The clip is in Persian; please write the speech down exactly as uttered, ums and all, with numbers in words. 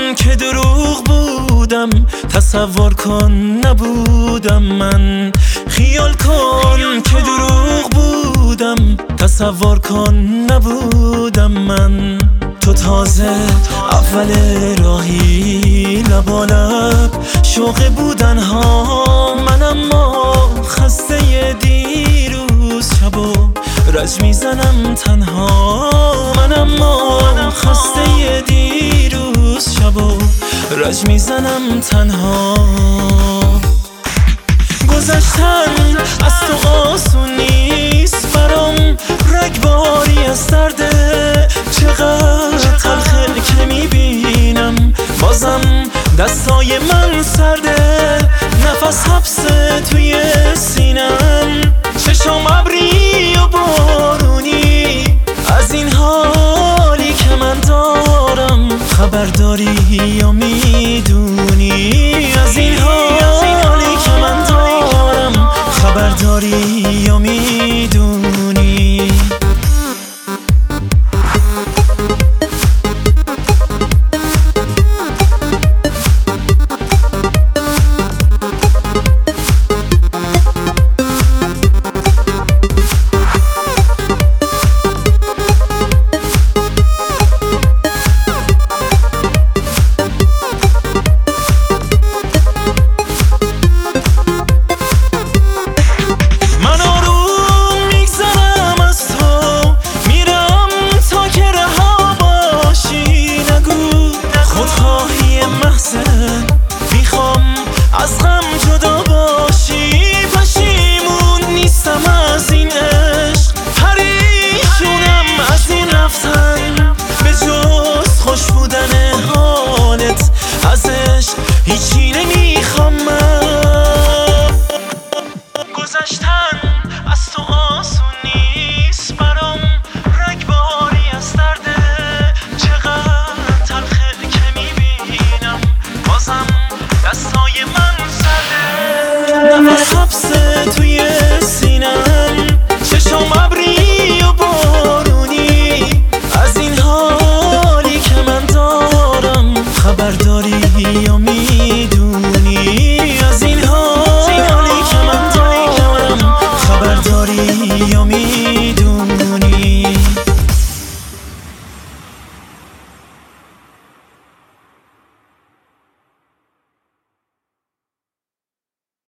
که دروغ بودم، تصور کن نبودم من. خیال کن که دروغ بودم، تصور کن نبودم من. تو تازه اول راهی، لبالب شوق بودن ها من، اما خسته دیروز شب و رج میزنم تنها من، اما خسته دیروز شب و رج میزنم تنها. گذشتن از تو آسون نیست برام، رگباری از درده چقدر تلخه که میبینم، بازم دستای من سرده، نفس حبسه توی سینم، چشم ابری و بارونی. از این حالی که من دارم خبرداری یا میدونی؟ از این حالی که من دارم خبرداری یا میدونی؟ میخوام از غم جدا باشی، پشیمون نیستم از این عشق، پریشونم از این رفتن، به جز خوش بودن حالت از عشق هیچی نمیخوام من. گذشتن از تو آسون نیست برام، رگباری از درده چقدر تلخه که میبینم، بازم دستای من سرده، نفس حبسه توی سینم، چشم ابری و بارونی. از این حالی که من دارم خبرداری یا میدونی؟ از این حالی که من دارم خبرداری یا میدونی؟